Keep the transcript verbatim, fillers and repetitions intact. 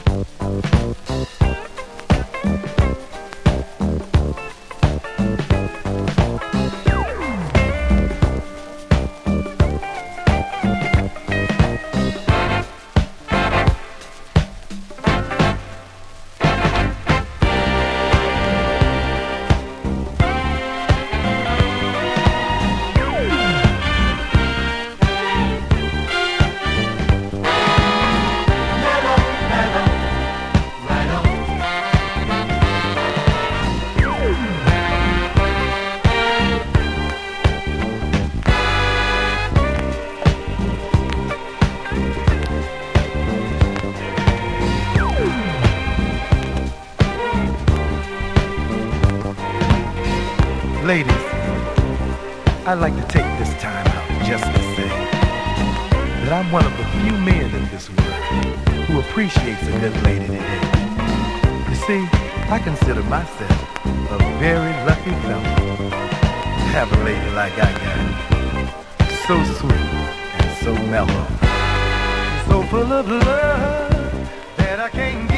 Ladies, I'd like to take this time out just to say that I'm one of the few men in this world who appreciates a good lady today. You see, I consider myself a very lucky fella to have a lady like I got. So sweet and so mellow, so full of love that I can't